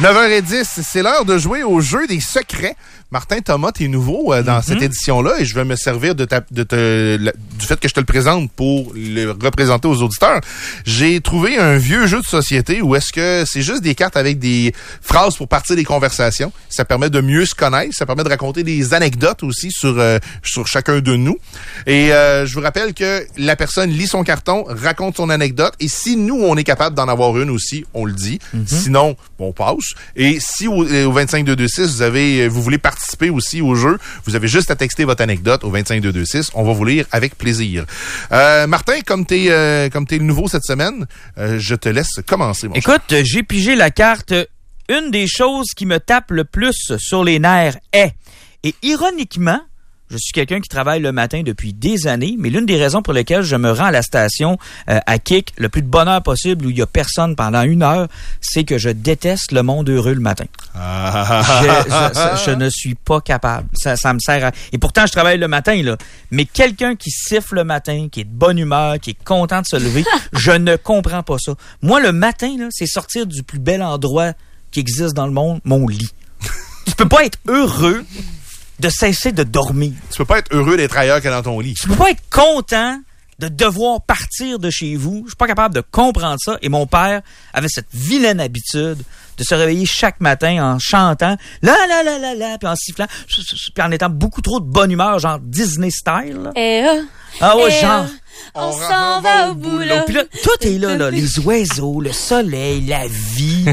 9h10, c'est l'heure de jouer au jeu des secrets. Martin Thomas, t'es nouveau dans cette édition-là et je vais me servir du fait que je te le présente pour le représenter aux auditeurs. J'ai trouvé un vieux jeu de société où est-ce que c'est juste des cartes avec des phrases pour partir des conversations. Ça permet de mieux se connaître, ça permet de raconter des anecdotes aussi sur chacun de nous. Et je vous rappelle que la personne lit son carton, raconte son anecdote et si nous, on est capable d'en avoir une aussi, on le dit. Sinon, on passe. Et si au 25226, vous voulez participer aussi au jeu, vous avez juste à texter votre anecdote au 25226. On va vous lire avec plaisir. Martin, comme t'es le nouveau cette semaine, je te laisse commencer. Écoute, j'ai pigé la carte. Une des choses qui me tape le plus sur les nerfs est, et ironiquement, je suis quelqu'un qui travaille le matin depuis des années, mais l'une des raisons pour lesquelles je me rends à la station à Kick le plus de bonheur possible où il y a personne pendant 1 heure, c'est que je déteste le monde heureux le matin. Je ne suis pas capable. Ça me sert à... Et pourtant, je travaille le matin, là. Mais quelqu'un qui siffle le matin, qui est de bonne humeur, qui est content de se lever, je ne comprends pas ça. Moi, le matin, là, c'est sortir du plus bel endroit qui existe dans le monde, mon lit. Tu peux pas être heureux de cesser de dormir. Tu peux pas être heureux d'être ailleurs que dans ton lit. Tu peux pas être content de devoir partir de chez vous. Je suis pas capable de comprendre ça. Et mon père avait cette vilaine habitude de se réveiller chaque matin en chantant la la la la la, puis en sifflant, puis en étant beaucoup trop de bonne humeur, genre Disney style. Ah ouais, genre. On s'en va au boulot. Puis là, tout est là, les oiseaux, le soleil, la vie.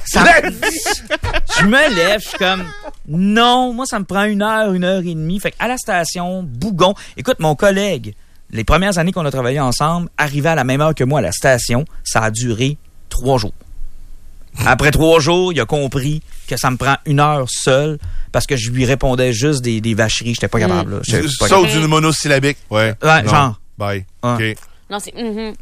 Je me lève, je suis comme, non, moi, ça me prend 1 heure, 1h30. Fait qu'à la station, bougon. Écoute, mon collègue, les premières années qu'on a travaillé ensemble, arrivait à la même heure que moi à la station. Ça a duré 3 jours. Après 3 jours, il a compris que ça me prend 1 heure seul parce que je lui répondais juste des vacheries. J'étais pas capable. Ça ou du monosyllabique. Ouais, genre. Bye. Ah. OK. Non, c'est...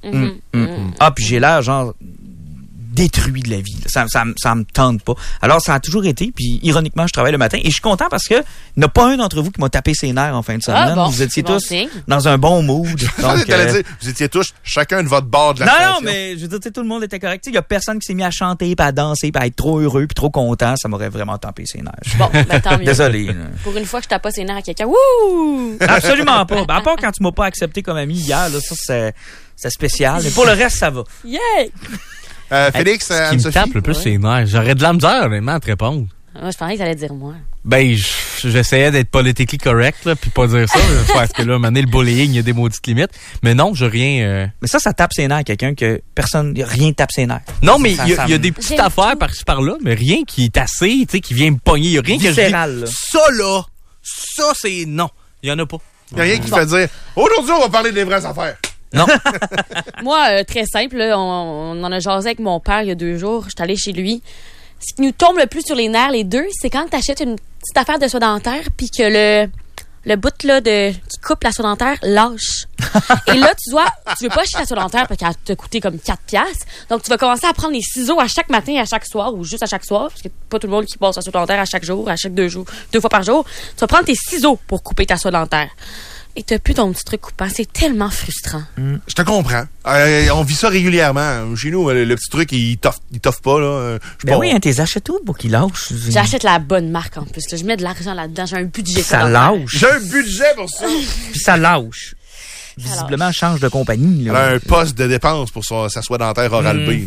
Ah, puis j'ai l'air, genre, détruit de la vie. Ça me tente pas. Alors, ça a toujours été, puis ironiquement, je travaille le matin, et je suis content parce que il n'y en a pas un d'entre vous qui m'a tapé ses nerfs en fin de semaine. Vous étiez tous dans un bon mood. Donc, dire, vous étiez tous chacun de votre bord de la station. Non, mais je veux dire, tout le monde était correct. Il y a personne qui s'est mis à chanter, puis à danser, puis à être trop heureux, puis trop content. Ça m'aurait vraiment tapé ses nerfs. Bon, ben tant mieux. Désolé. Pour une fois que je tape pas ses nerfs à quelqu'un. Wouh! Absolument pas. Ben, à part quand tu m'as pas accepté comme ami hier, là, ça, c'est spécial. Mais pour le reste, ça va. Yeah! Félix, ce qui me tape le plus, c'est les nerfs. J'aurais de la misère, honnêtement, à te répondre. Moi, je pensais que t'allais dire moi. Ben, j'essayais d'être politically correct, là, puis pas dire ça, parce que là, à un moment donné, le bullying, il y a des maudites limites. Mais non, j'ai rien... Mais ça tape ses nerfs à quelqu'un que rien tape ses nerfs. Non, mais il y a des petites affaires par-ci par-là, mais rien qui est assez, tu sais, qui vient me pogner. Il y a rien viscéral, que je dis, ça, c'est non. Il y en a pas. Il y a rien qui fait dire, aujourd'hui, on va parler des vraies affaires. Non. Moi, très simple, là, on en a jasé avec mon père il y a 2 jours. Je suis allée chez lui. Ce qui nous tombe le plus sur les nerfs, les deux, c'est quand tu achètes une petite affaire de soie dentaire puis que le bout là qui coupe la soie dentaire lâche. Et là, tu veux pas acheter la soie dentaire parce qu'elle va te coûter comme 4$. Donc, tu vas commencer à prendre les ciseaux à chaque matin et à chaque soir ou juste à chaque soir parce que pas tout le monde qui passe la soie dentaire à chaque jour, à chaque 2 fois par jour. Tu vas prendre tes ciseaux pour couper ta soie dentaire. Et t'as plus ton petit truc coupant. C'est tellement frustrant. Je te comprends. On vit ça régulièrement. Chez nous, le petit truc, il toffe pas. Là. Oui, t'es achètes tout pour qu'il lâche. J'achète la bonne marque en plus. Là. Je mets de l'argent là-dedans. J'ai un budget. Ça lâche. J'ai un budget pour ça. Puis ça lâche. Visiblement, elle change de compagnie. Là. Elle a un poste de dépense pour sa soie dentaire Oral-B.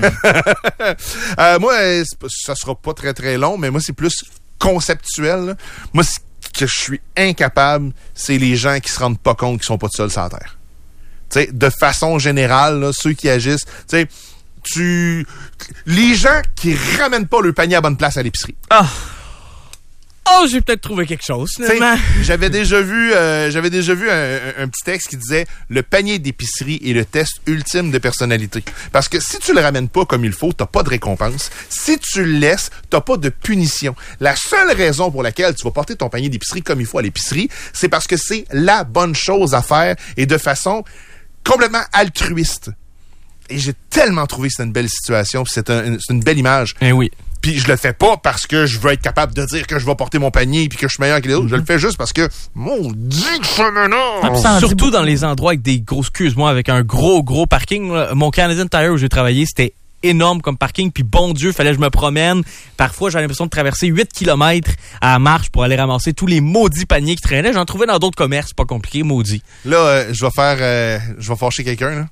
Moi, ça sera pas très, très long, mais moi, c'est plus conceptuel. Là. Moi, que je suis incapable, c'est les gens qui se rendent pas compte qu'ils sont pas seuls sur la Terre. T'sais, de façon générale, là, ceux qui agissent, les gens qui ramènent pas le panier à bonne place à l'épicerie. J'ai peut-être trouvé quelque chose, finalement. J'avais déjà vu un petit texte qui disait « Le panier d'épicerie est le test ultime de personnalité. » Parce que si tu le ramènes pas comme il faut, t'as pas de récompense. Si tu le laisses, t'as pas de punition. La seule raison pour laquelle tu vas porter ton panier d'épicerie comme il faut à l'épicerie, c'est parce que c'est la bonne chose à faire et de façon complètement altruiste. Et j'ai tellement trouvé que c'était une belle situation, puis c'est une belle image. Eh oui. Puis je le fais pas parce que je veux être capable de dire que je vais porter mon panier puis que je suis meilleur que les autres. Je le fais juste parce que, mon Dieu, que ça m'énerve! Surtout dans les endroits avec des grosses queues. Moi, avec un gros parking, mon Canadian Tire où j'ai travaillé, c'était énorme comme parking, puis bon Dieu, fallait que je me promène. Parfois, j'avais l'impression de traverser 8 km à la marche pour aller ramasser tous les maudits paniers qui traînaient. J'en trouvais dans d'autres commerces, pas compliqué, maudit. Là, je vais fâcher quelqu'un, là.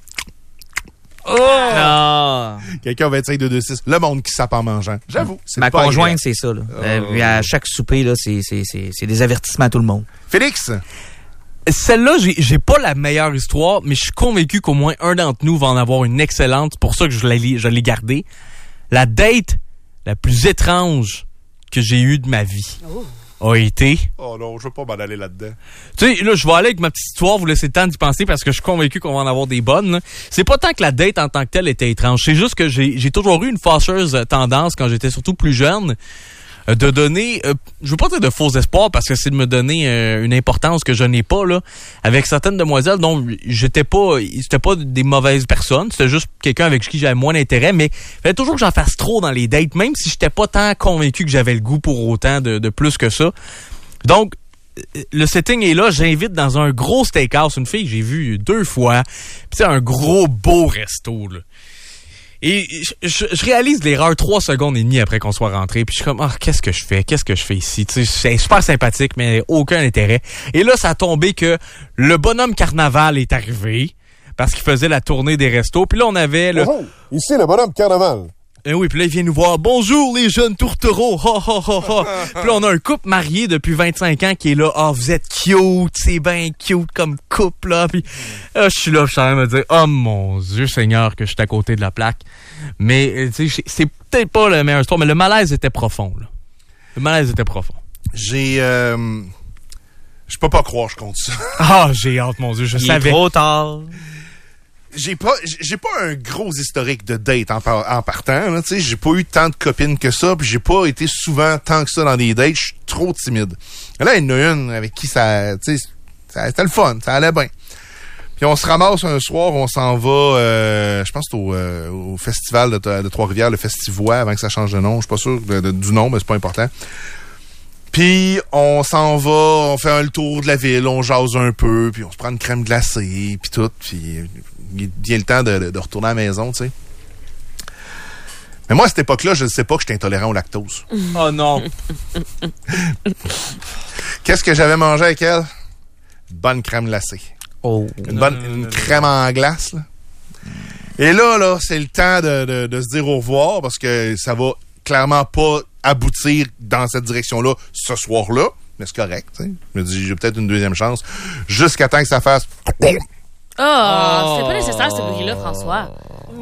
Quelqu'un 25-2-2-6. Le monde qui sape en mangeant. J'avoue. Ma conjointe, c'est ça. Là. À chaque souper, là, c'est des avertissements à tout le monde. Félix? Celle-là, j'ai pas la meilleure histoire, mais je suis convaincu qu'au moins un d'entre nous va en avoir une excellente. C'est pour ça que je l'ai gardée. La date la plus étrange que j'ai eue de ma vie a été... Oh non, je veux pas m'en aller là-dedans. Tu sais, là, je vais aller avec ma petite histoire, vous laissez le temps d'y penser parce que je suis convaincu qu'on va en avoir des bonnes. Là. C'est pas tant que la date en tant que telle était étrange. C'est juste que j'ai toujours eu une fâcheuse tendance, quand j'étais surtout plus jeune, de donner, je veux pas dire de faux espoirs parce que c'est de me donner une importance que je n'ai pas, là, avec certaines demoiselles dont c'était pas des mauvaises personnes, c'était juste quelqu'un avec qui j'avais moins d'intérêt, mais il fallait toujours que j'en fasse trop dans les dates, même si j'étais pas tant convaincu que j'avais le goût pour autant de plus que ça. Donc, le setting est là, j'invite dans un gros steakhouse une fille que j'ai vue 2 fois, pis c'est un gros beau resto, là. Et je réalise l'erreur 3 secondes et demie après qu'on soit rentré. Puis je suis comme, qu'est-ce que je fais ici? Tu sais, c'est super sympathique, mais aucun intérêt. Et là, ça a tombé que le bonhomme carnaval est arrivé parce qu'il faisait la tournée des restos. Puis là, on avait le... Bonjour, ici le bonhomme carnaval. Eh oui, puis là, il vient nous voir. Bonjour, les jeunes tourtereaux. Ha, ha, ha, ha. Puis là, on a un couple marié depuis 25 ans qui est là. Vous êtes cute. C'est bien cute comme couple, là. Puis je suis là, je suis en train de me dire, oh mon Dieu Seigneur, que je suis à côté de la plaque. Mais, tu sais, c'est peut-être pas la meilleure histoire, mais le malaise était profond, là. Le malaise était profond. Je peux pas croire, je compte ça. J'ai hâte, mon Dieu, je Il savais. est trop tard. J'ai pas un gros historique de date en partant, là, tu sais, j'ai pas eu tant de copines que ça, puis j'ai pas été souvent tant que ça dans des dates, je suis trop timide. Là, il y en a une avec qui ça, tu sais, c'était le fun, ça allait bien. Puis on se ramasse un soir, on s'en va, je pense que c'est au festival de Trois-Rivières, le Festivois, avant que ça change de nom, je suis pas sûr du nom, mais c'est pas important. Puis on s'en va, on fait le tour de la ville, on jase un peu, puis on se prend une crème glacée, puis tout, puis il vient le temps de retourner à la maison, tu sais. Mais moi, à cette époque-là, je ne sais pas que j'étais intolérant au lactose. Oh non! Qu'est-ce que j'avais mangé avec elle? Bonne crème glacée. Une crème en glace, là. Et là, c'est le temps de se dire au revoir, parce que ça va clairement pas aboutir dans cette direction-là ce soir-là, mais c'est correct, tu sais. Je me dis, j'ai peut-être une deuxième chance, jusqu'à temps que ça fasse... C'est pas nécessaire ce bruit-là, François.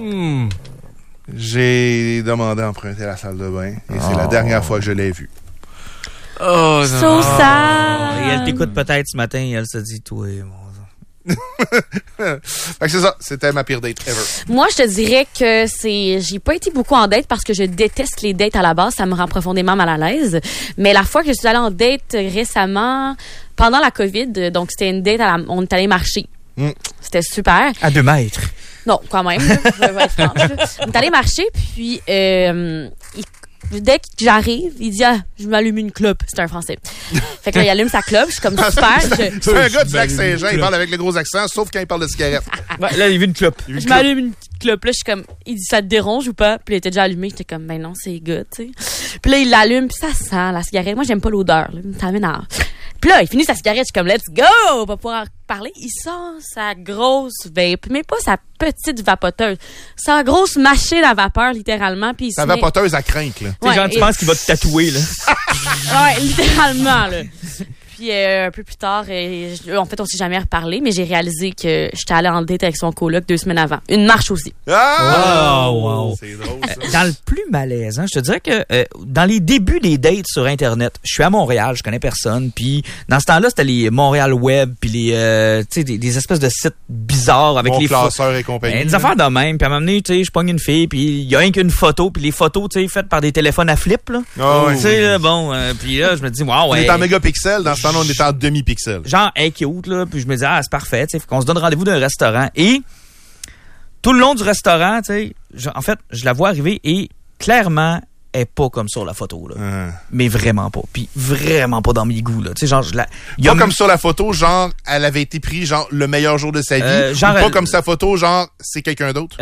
J'ai demandé à emprunter la salle de bain, et c'est la dernière fois que je l'ai vue. So sad! Et elle t'écoute peut-être ce matin et elle se dit, toi, mon... Fait que c'est ça, c'était ma pire date ever. Moi, je te dirais que j'ai pas été beaucoup en date parce que je déteste les dates à la base. Ça me rend profondément mal à l'aise. Mais la fois que je suis allée en date récemment, pendant la COVID, donc c'était une date, on est allé marcher. C'était super. À 2 mètres. Non, quand même. Je vais être franche. On est allé marcher, puis dès que j'arrive, il dit je m'allume une clope. C'est un Français. Fait que là, il allume sa clope. Je suis comme super. C'est un gars du Lac-Saint-Jean. Il parle avec le gros accent, sauf quand il parle de cigarette. Là, il veut une clope. Je m'allume une clope. Là, je suis comme, il dit ça te dérange ou pas? Puis il était déjà allumé. J'étais comme, ben non, c'est good, tu sais. Puis là, il l'allume, puis ça sent la cigarette. Moi, j'aime pas l'odeur. Là. Ça m'énerve. Puis là, il finit sa cigarette. Je suis comme, let's go! On va pouvoir parler. Il sent sa grosse vape, mais pas sa petite vapoteuse. Sa grosse machine à vapeur, littéralement. Puis sa vapoteuse à crinque, là. Tu sais, genre, tu penses qu'il va te tatouer, là. Ouais, littéralement, là. Puis un peu plus tard, en fait, on s'est jamais reparlé, mais j'ai réalisé que j'étais allée en date avec son coloc 2 semaines avant. Une marche aussi. Wow. C'est drôle, ça. Dans le plus malaisant, je te dirais que dans les débuts des dates sur Internet, je suis à Montréal, je connais personne, puis dans ce temps-là, c'était les Montréal Web, puis les tu sais, des espèces de sites bizarres avec les classeurs et compagnie. Des affaires de même, puis à un moment donné, tu sais, je pogne une fille, puis il y a rien qu'une photo, puis les photos, tu sais, faites par des téléphones à flip, là. Tu sais, bon, puis là, je me dis, wow, ouais. On est en mégapixels, dans ce temps-là, on est en demi-pixels. Genre, hey, cute, là, puis je me dis, c'est parfait, tu sais, qu'on se donne rendez-vous d'un restaurant. Et tout le long du restaurant, tu sais, en fait, je la vois arriver et clairement, elle est pas comme sur la photo, là. Mais vraiment pas. Puis vraiment pas dans mes goûts, là. Tu sais, genre, pas comme sur la photo, genre, elle avait été prise, genre, le meilleur jour de sa vie. Genre, pas comme sa photo, genre, c'est quelqu'un d'autre.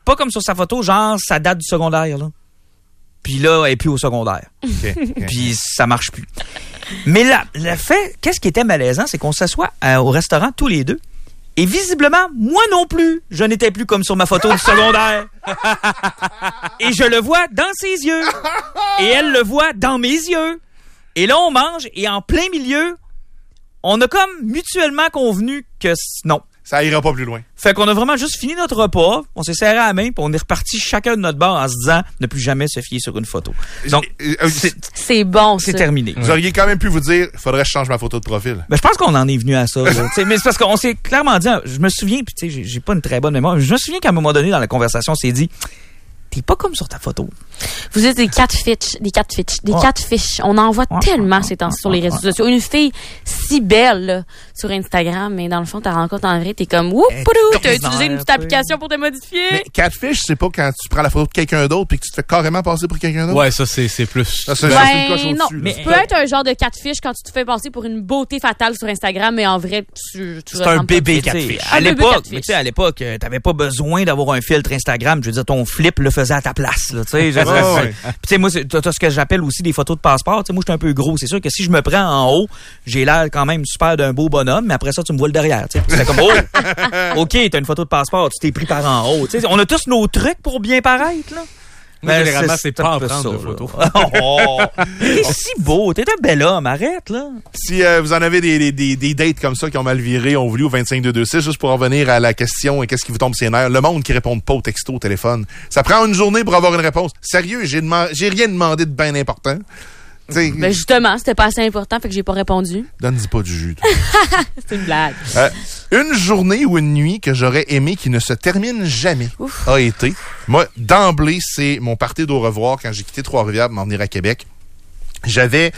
pas comme sur sa photo, genre, ça date du secondaire, là. Puis là, elle est plus au secondaire. Puis ça marche plus. Mais là, le fait, qu'est-ce qui était malaisant, c'est qu'on s'assoit au restaurant tous les deux. Et visiblement, moi non plus, je n'étais plus comme sur ma photo du secondaire. Et je le vois dans ses yeux. Et elle le voit dans mes yeux. Et là, on mange, et en plein milieu, on a comme mutuellement convenu que non. Ça ira pas plus loin. Fait qu'on a vraiment juste fini notre repas, on s'est serré à la main, puis on est reparti chacun de notre bord en se disant ne plus jamais se fier sur une photo. Donc, c'est bon, c'est terminé. Vous auriez quand même pu vous dire, faudrait que je change ma photo de profil. Ben, je pense qu'on en est venu à ça. Là, mais c'est parce qu'on s'est clairement dit, je me souviens, puis tu sais, j'ai pas une très bonne mémoire, je me souviens qu'à un moment donné dans la conversation, on s'est dit, t'es pas comme sur ta photo. Vous êtes des catfish. On en voit tellement ces temps sur les réseaux sociaux. Une fille si belle là, sur Instagram, mais dans le fond, ta rencontre en vrai, t'es comme whoop, t'as utilisé une petite application pour te modifier. Mais catfish, c'est pas quand tu prends la photo de quelqu'un d'autre puis que tu te fais carrément passer pour quelqu'un d'autre? Ouais, ça c'est plus. Ça, c'est une coche au-dessus. Non, mais tu peux être un genre de catfish quand tu te fais passer pour une beauté fatale sur Instagram, mais en vrai, tu c'est un bébé catfish. À l'époque, t'avais pas besoin d'avoir un filtre Instagram. Je veux dire, ton flip le faisait à ta place. Là, puis tu sais, moi, t'as ce que j'appelle aussi des photos de passeport. T'sais, moi, je suis un peu gros. C'est sûr que si je me prends en haut, j'ai l'air quand même super d'un beau bonhomme, mais après ça, tu me vois le derrière. C'est comme, oh, OK, t'as une photo de passeport, tu t'es pris par en haut. T'sais, on a tous nos trucs pour bien paraître, là. Mais généralement, c'est pas en prendre de photos. T'es si beau, t'es un bel homme, arrête, là. Si vous en avez des dates comme ça qui ont mal viré, on voulait au 25226, juste pour en revenir à la question, qu'est-ce qui vous tombe ses nerfs? Le monde qui répond pas au texto, au téléphone. Ça prend une journée pour avoir une réponse. Sérieux, j'ai rien demandé de bien important. Ben justement, c'était pas assez important, fait que j'ai pas répondu. Donne-y pas du jus. C'est une blague. Une journée ou une nuit que j'aurais aimé qui ne se termine jamais a été. Moi, d'emblée, c'est mon party d'au revoir quand j'ai quitté Trois-Rivières pour m'en venir à Québec. J'ai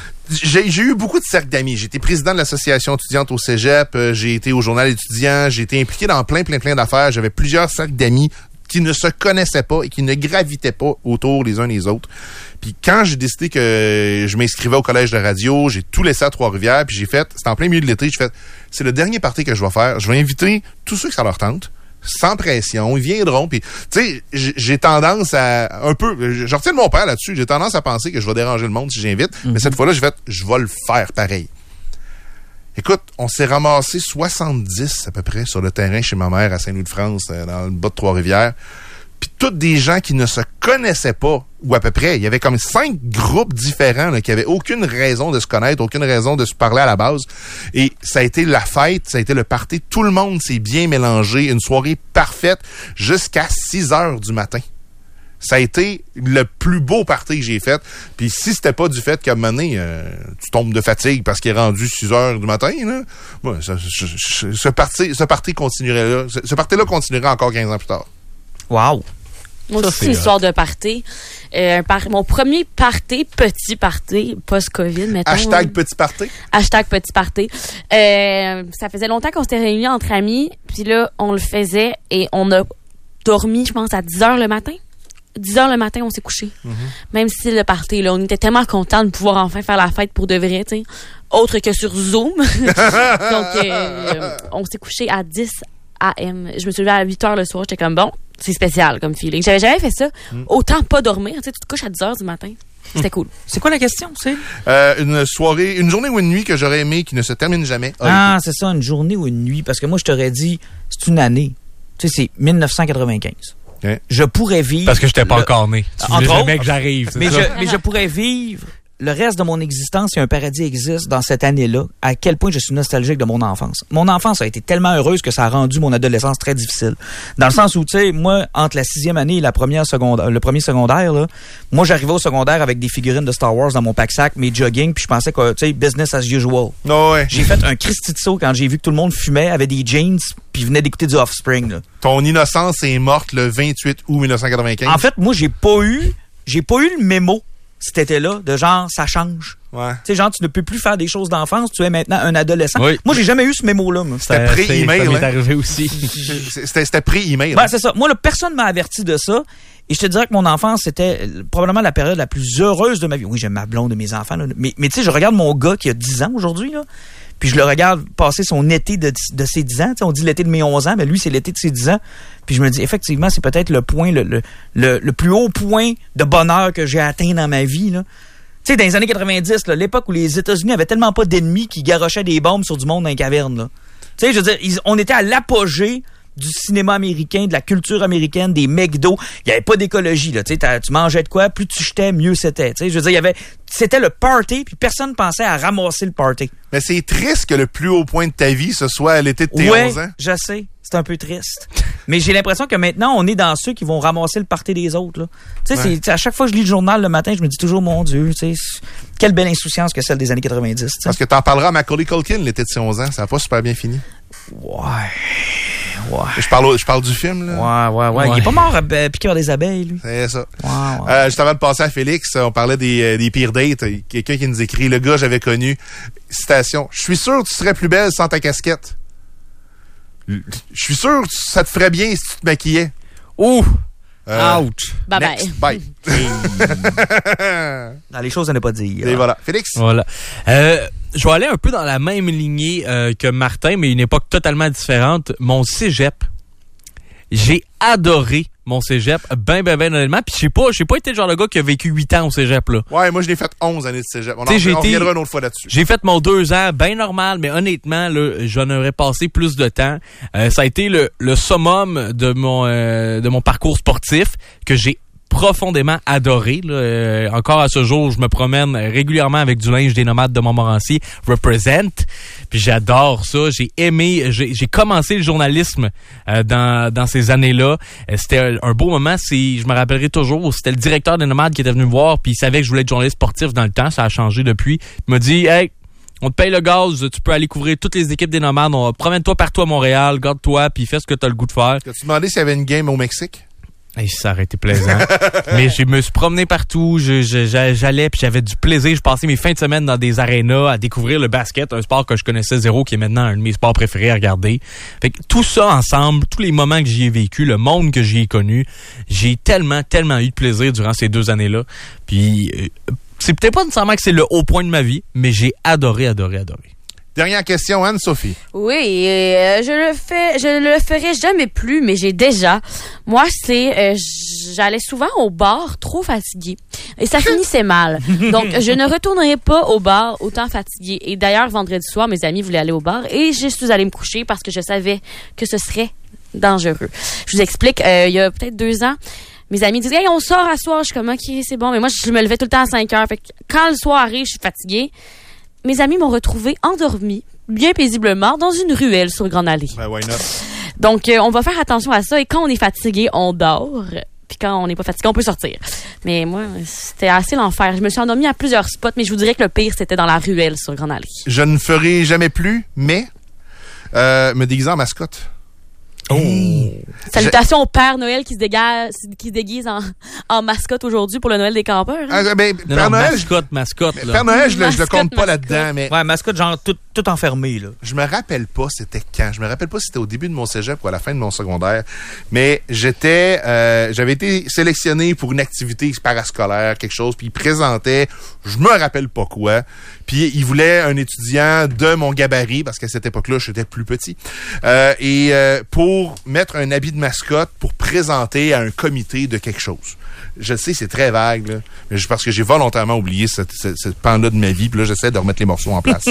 eu beaucoup de cercles d'amis. J'ai été président de l'association étudiante au cégep, j'ai été au journal étudiant, j'ai été impliqué dans plein d'affaires. J'avais plusieurs cercles d'amis qui ne se connaissaient pas et qui ne gravitaient pas autour les uns des autres. Puis quand j'ai décidé que je m'inscrivais au collège de radio, j'ai tout laissé à Trois-Rivières, puis c'était en plein milieu de l'été, j'ai fait, c'est le dernier party que je vais faire. Je vais inviter tous ceux que ça leur tente, sans pression, ils viendront. Puis, tu sais, j'ai tendance à un peu, je retiens de mon père là-dessus, j'ai tendance à penser que je vais déranger le monde si j'invite, mais cette fois-là, je vais le faire pareil. Écoute, on s'est ramassé 70 à peu près sur le terrain chez ma mère à Saint-Louis-de-France, dans le bas de Trois-Rivières. Puis toutes des gens qui ne se connaissaient pas, ou à peu près. Il y avait comme 5 groupes différents là, qui avaient aucune raison de se connaître, aucune raison de se parler à la base. Et ça a été la fête, ça a été le party. Tout le monde s'est bien mélangé. Une soirée parfaite jusqu'à 6 heures du matin. Ça a été le plus beau party que j'ai fait. Puis si c'était pas du fait qu'à un moment donné, tu tombes de fatigue parce qu'il est rendu 6 heures du matin, là, moi, ce party continuerait là. Ce party-là continuerait encore 15 ans plus tard. Wow! Moi aussi, c'est une histoire de party. Mon premier party, petit party, post-COVID, mettons. Hashtag petit party. Hashtag petit party. Ça faisait longtemps qu'on s'était réunis entre amis. Puis là, on le faisait et on a dormi, je pense, à 10 heures le matin. 10 heures le matin, on s'est couché. Même si le party, là, on était tellement contents de pouvoir enfin faire la fête pour de vrai, tu sais. Autre que sur Zoom. Donc, on s'est couché à 10 AM. Je me suis levée à 8 heures le soir. J'étais comme, bon, c'est spécial comme feeling. J'avais jamais fait ça. Autant pas dormir. Tu sais, tu te couches à 10 heures du matin. C'était cool. C'est quoi la question, c'est? Une journée ou une nuit que j'aurais aimé qui ne se termine jamais. C'est ça, une journée ou une nuit. Parce que moi, je t'aurais dit, c'est une année. Tu sais, c'est 1995. Okay. Je pourrais vivre... Parce que j'étais pas encore né. Tu voulais jamais que j'arrive. Mais je pourrais vivre le reste de mon existence, si un paradis existe dans cette année-là, à quel point je suis nostalgique de mon enfance. Mon enfance a été tellement heureuse que ça a rendu mon adolescence très difficile. Dans le sens où, tu sais, moi, entre la 6e année et le premier secondaire, là, moi, j'arrivais au secondaire avec des figurines de Star Wars dans mon pack-sac, mes jogging, puis je pensais que, tu sais, business as usual. Oh ouais. J'ai fait un Christy de saut quand j'ai vu que tout le monde fumait, avait des jeans, puis venait d'écouter du Offspring, là. Ton innocence est morte le 28 août 1995. En fait, moi, j'ai pas eu le mémo cet été-là, de genre, ça change. Ouais. Tu sais, genre, tu ne peux plus faire des choses d'enfance, tu es maintenant un adolescent. Oui. Moi, j'ai jamais eu ce mémo-là, moi. C'était pré-email. Ça m'est hein? arrivé aussi. C'était pré-email. Ben, c'est ça. Moi, là, personne m'a averti de ça. Et je te dirais que mon enfance, c'était probablement la période la plus heureuse de ma vie. Oui, j'aime ma blonde de mes enfants, là. Mais tu sais, je regarde mon gars qui a 10 ans aujourd'hui, là. Puis je le regarde passer son été de ses 10 ans. T'sais, on dit l'été de mes 11 ans, mais lui, c'est l'été de ses 10 ans. Puis je me dis, effectivement, c'est peut-être le point, le plus haut point de bonheur que j'ai atteint dans ma vie, là. Tu sais, dans les années 90, là, l'époque où les États-Unis avaient tellement pas d'ennemis qu'ils garochaient des bombes sur du monde dans les cavernes, là. Tu sais, je veux dire, on était à l'apogée du cinéma américain, de la culture américaine, des McDo. Il y avait pas d'écologie, là. Tu sais, tu mangeais de quoi, plus tu jetais, mieux c'était. Tu sais, je veux dire, c'était le party, puis personne pensait à ramasser le party. Mais c'est triste que le plus haut point de ta vie, ce soit à l'été de tes 11 ans. Je sais. C'est un peu triste. Mais j'ai l'impression que maintenant, on est dans ceux qui vont ramasser le party des autres, là. Tu sais, à chaque fois que je lis le journal le matin, je me dis toujours, mon Dieu, tu sais, quelle belle insouciance que celle des années 90. T'sais. Parce que t'en parleras à Macaulay Culkin l'été de ses 11 ans. Ça n'a pas super bien fini. Ouais. Je parle du film, là. Ouais. Il est pas mort piqueur des abeilles, lui. C'est ça. Ouais. Juste avant de passer à Félix, on parlait des pires dates. Quelqu'un qui nous écrit, le gars j'avais connu, citation, « Je suis sûr que tu serais plus belle sans ta casquette. Je suis sûr que ça te ferait bien si tu te maquillais. » Ouh! Ouch! Next, bye. Dans les choses à ne pas dire. Et voilà. Félix? Voilà. Je vais aller un peu dans la même lignée que Martin, mais une époque totalement différente. Mon cégep. J'ai adoré mon cégep, ben honnêtement. Puis j'ai pas été le genre de gars qui a vécu 8 ans au cégep, là. Ouais, moi je l'ai fait 11 années de cégep. On reviendra une autre fois là-dessus. J'ai fait mon 2 ans, ben normal, mais honnêtement, là, j'en aurais passé plus de temps. Ça a été le summum de mon parcours sportif que j'ai profondément adoré. Là. Encore à ce jour, je me promène régulièrement avec du linge des nomades de Montmorency, represent. Puis j'adore ça. J'ai aimé, j'ai commencé le journalisme dans ces années-là. C'était un beau moment. Je me rappellerai toujours. C'était le directeur des nomades qui était venu me voir, puis il savait que je voulais être journaliste sportif dans le temps. Ça a changé depuis. Il m'a dit, hey, on te paye le gaz, tu peux aller couvrir toutes les équipes des nomades. Promène-toi partout à Montréal, garde-toi, puis fais ce que tu as le goût de faire. As-tu demandé s'il y avait une game au Mexique? Hey, ça aurait été plaisant. Mais je me suis promené partout, j'allais, puis j'avais du plaisir. Je passais mes fins de semaine dans des arénas à découvrir le basket, un sport que je connaissais zéro, qui est maintenant un de mes sports préférés à regarder. Fait que tout ça ensemble, tous les moments que j'y ai vécu, le monde que j'y ai connu, j'ai tellement eu de plaisir durant ces 2 années-là. Puis c'est peut-être pas nécessairement que c'est le haut point de ma vie, mais j'ai adoré. Dernière question, Anne-Sophie. Oui, je le ferai jamais plus, mais j'ai déjà. Moi, j'allais souvent au bar trop fatiguée. Et ça finissait mal. Donc, je ne retournerai pas au bar autant fatiguée. Et d'ailleurs, vendredi soir, mes amis voulaient aller au bar et je suis allée me coucher parce que je savais que ce serait dangereux. Je vous explique, il y a peut-être 2 ans, mes amis disent « Hey, on sort à soir. » Je suis comme « OK, c'est bon. » Mais moi, je me levais tout le temps à 5 heures. Fait que quand le soir arrive, je suis fatiguée. Mes amis m'ont retrouvée endormie, bien paisiblement, dans une ruelle sur Grande Allée. Ben, why not? Donc, on va faire attention à ça. Et quand on est fatigué, on dort. Puis quand on n'est pas fatigué, on peut sortir. Mais moi, c'était assez l'enfer. Je me suis endormie à plusieurs spots, mais je vous dirais que le pire, c'était dans la ruelle sur Grande Allée. Je ne ferai jamais plus, mais me déguiser en mascotte. Oh! Salutations au Père Noël qui se déguise en mascotte aujourd'hui pour le Noël des campeurs. Hein? Père Noël, mascotte. Là. Père Noël, je le compte pas là-dedans, mais... Ouais, mascotte, genre tout enfermé, là. Je me rappelle pas c'était quand. Je me rappelle pas si c'était au début de mon cégep ou à la fin de mon secondaire. Mais j'avais été sélectionné pour une activité parascolaire, quelque chose, puis il présentait, je me rappelle pas quoi, puis il voulait un étudiant de mon gabarit, parce qu'à cette époque-là, j'étais plus petit, pour mettre un habit de mascotte pour présenter à un comité de quelque chose. Je sais, c'est très vague, là, mais parce que j'ai volontairement oublié cette pan-là de ma vie, puis là, j'essaie de remettre les morceaux en place.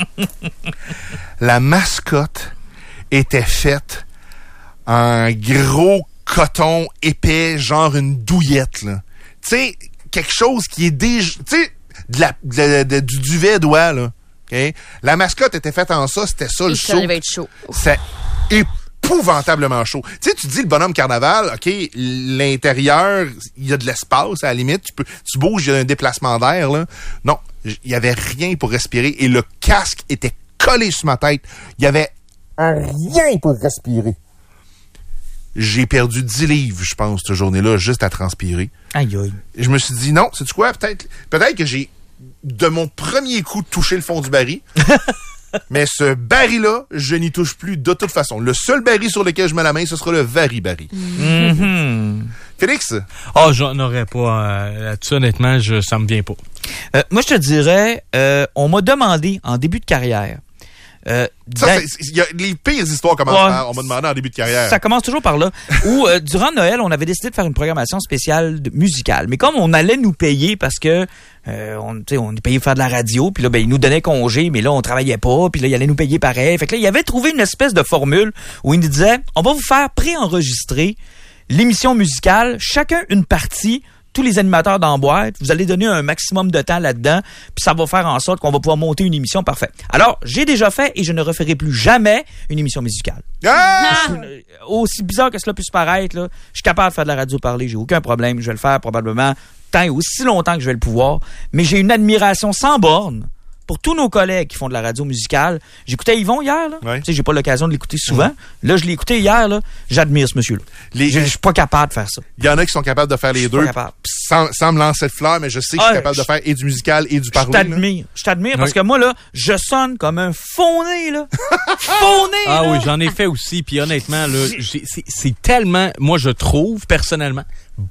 La mascotte était faite en gros coton épais, genre une douillette, là. Tu sais, quelque chose qui est déjà... Tu sais, du duvet d'oie, là. Okay? La mascotte était faite en ça, c'était ça le show. Ça va être chaud. C'est épouvantablement chaud. Tu sais, tu dis le bonhomme carnaval, OK, l'intérieur, il y a de l'espace à la limite, tu bouges, il y a un déplacement d'air, là. Non, il y avait rien pour respirer et le casque était collé sur ma tête. Il y avait rien pour respirer. J'ai perdu 10 livres, je pense, cette journée-là, juste à transpirer. Aïe, aïe. Et je me suis dit, non, sais-tu quoi? Peut-être que j'ai, de mon premier coup, touché le fond du baril. Mais ce baril-là, je n'y touche plus de toute façon. Le seul baril sur lequel je mets la main, ce sera le vari-baril. Mm-hmm. Félix? J'en aurais pas. Là-dessus, honnêtement, ça me vient pas. Moi, je te dirais, on m'a demandé, en début de carrière, Il y a les pires histoires commencent on m'a demandé en début de carrière. Ça commence toujours par là. Où, durant Noël, on avait décidé de faire une programmation spéciale musicale. Mais comme on allait nous payer parce que on est payé pour faire de la radio, puis là, ils nous donnaient congé, mais là, on travaillait pas, puis là, ils allaient nous payer pareil. Fait que là, il avait trouvé une espèce de formule où il nous disait, on va vous faire préenregistrer l'émission musicale, chacun une partie, tous les animateurs dans la boîte, vous allez donner un maximum de temps là-dedans, puis ça va faire en sorte qu'on va pouvoir monter une émission parfaite. Alors, j'ai déjà fait et je ne referai plus jamais une émission musicale. Aussi bizarre que cela puisse paraître, là, je suis capable de faire de la radio parler, j'ai aucun problème, je vais le faire probablement tant et aussi longtemps que je vais le pouvoir, mais j'ai une admiration sans borne pour tous nos collègues qui font de la radio musicale. J'écoutais Yvon hier, là. Ouais. Tu sais, j'ai pas l'occasion de l'écouter souvent. Là, je l'ai écouté hier, là. J'admire ce monsieur-là. Je suis pas capable de faire ça. Il y en a qui sont capables de faire les deux. Sans me lancer de fleurs, mais je sais que je suis capable de faire et du musical et du parler. Je t'admire parce que moi, là, je sonne comme un faux-né, là. Faux-né, Ah là. oui, j'en ai fait aussi. Puis honnêtement, là, c'est tellement, moi, je trouve, personnellement,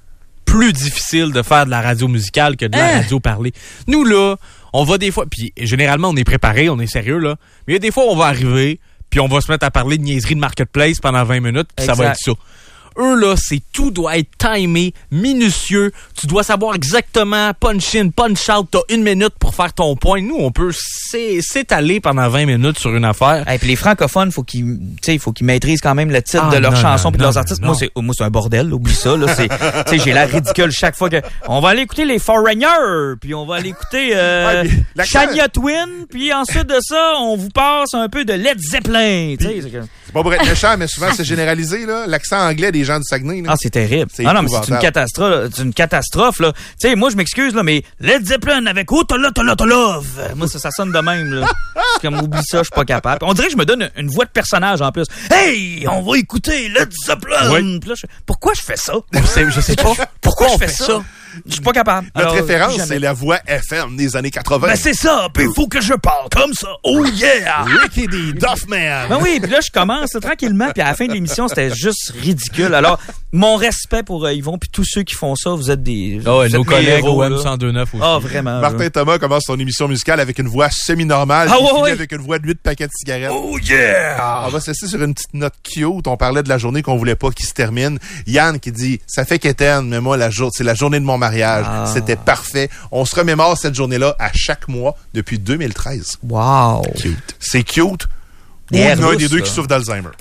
plus difficile de faire de la radio musicale que de la radio parlée. Nous, là, on va des fois, puis généralement, on est préparé, on est sérieux, là. Mais il y a des fois, on va arriver, puis on va se mettre à parler de niaiseries de marketplace pendant 20 minutes, puis ça va être ça. Eux, là, tout doit être timé, minutieux. Tu dois savoir exactement punch in, punch out. T'as 1 minute pour faire ton point. Nous, on peut s'étaler pendant 20 minutes sur une affaire. Et puis les francophones, faut qu'ils maîtrisent quand même le titre de leurs chansons et de leurs artistes. Moi, c'est un bordel, là, oublie ça, là. J'ai l'air ridicule chaque fois que on va aller écouter les Foreigners, puis on va aller écouter Shania Twain, puis ensuite de ça, on vous passe un peu de Led Zeppelin. C'est pas pour être méchant, mais souvent c'est généralisé, là. L'accent anglais des gens du Saguenay, là. Ah, c'est terrible. Non, mais c'est une catastrophe. C'est une catastrophe, là. Tu sais, moi, je m'excuse, là, mais Led Zeppelin avec Oh, Love. Moi, ça sonne de même, là. C'est comme, oublie ça, je suis pas capable. On dirait que je me donne une voix de personnage en plus. Hey, on va écouter Led Zeppelin. Oui. Puis là, pourquoi je fais ça? Je sais pas. Pourquoi on fait ça? Je suis pas capable. Notre référence, c'est la voix FM des années 80. Ben, c'est ça. Puis il faut que je parle comme ça. Oh yeah! Ricky D. Duffman. Ben oui, puis là, je commence tranquillement, puis à la fin de l'émission, c'était juste ridicule. Alors, mon respect pour Yvon, puis tous ceux qui font ça, vous êtes des... Oh, nos collègues au au M1029 aussi. Ah, vraiment. Martin Thomas commence son émission musicale avec une voix semi-normale, puis finit avec une voix de 8 paquets de cigarettes. Oh yeah! On va se laisser sur une petite note cute. On parlait de la journée qu'on voulait pas qui se termine. Yann qui dit, ça fait qu'éterne, mais moi, c'est la journée de mon mariage. C'était parfait. On se remémore cette journée-là à chaque mois depuis 2013. Wow! Cute. C'est cute. Ou Des il y en a un rousses, des deux là. qui souffre d'Alzheimer.